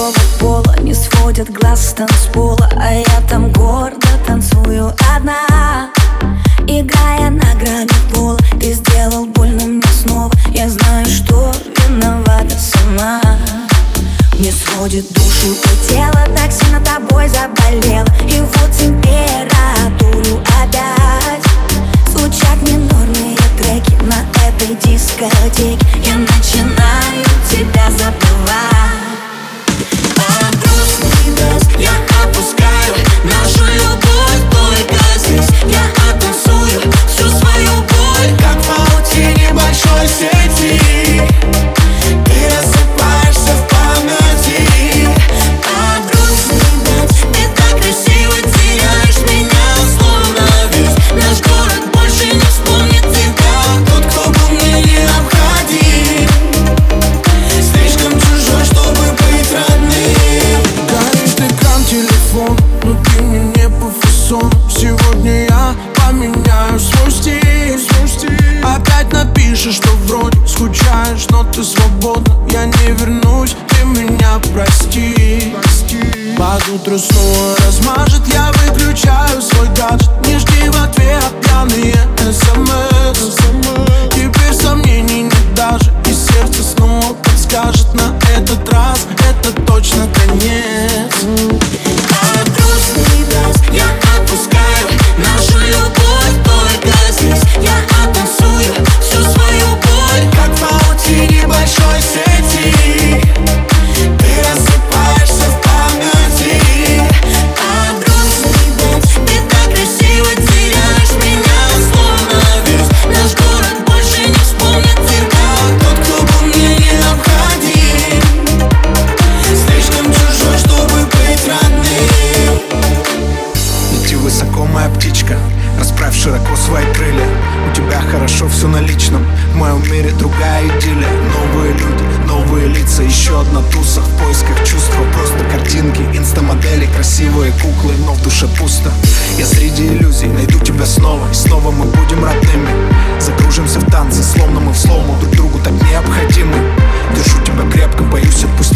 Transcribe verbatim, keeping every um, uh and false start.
мужского пола не сводят глаз с танцпола, а я там гордо танцую одна, играя на грани пола. Ты сделал больно мне снова, я знаю, что виновата сама. Мне сводит душу и тело, так сильно тобой заболела. И вот температуру опять звучат минорные треки на этой дискотеке. Я начинаю тебя забывать. Под грустный дождь я опускаю нашу любовь только здесь. Я оттанцую всю свою боль, как в паутине большой сети. Ты рассыпаешься в памяти. Под грустный дождь ты так красиво теряешь меня, словно весь наш город больше не вспомнит тебя. Тот, кто был мне необходим, слишком чужой, чтобы быть родным. Горит экран телефон, но ты мне не по фасону. Сегодня я поменяю свой стиль, свой стиль. Опять напишешь, что вроде скучаешь, но ты свободна. Я не вернусь, ты меня прости, прости. Под утро снова размажет, я выключаю свой гаджет. Не жди в ответ пьяные смс. Теперь сомнений нет даже, и сердце снова подскажет: на этот раз это точно конец. Под грустный дождь я отпускаю нашу любовь только здесь. Я оттанцую всю свою боль, Как в паутине большой сети. ты рассыпаешься в памяти. Под грустный дождь ты так красиво теряешь меня, словно весь наш город больше не вспомнит тебя. Тот, кто был мне необходим, слишком чужой, чтобы быть родным. Лети высоко, моя птичка, расправь широко свои крылья. У тебя хорошо все на личном, в моем мире другая идиллия. Новые люди, новые лица, еще одна туса в поисках чувства. Просто картинки, инстамодели, красивые куклы, но в душе пусто. Я среди иллюзий найду тебя снова, и снова мы будем родными. Закружимся в танце, словно мы в слому, друг другу так необходимы. Держу тебя крепко, боюсь отпустить.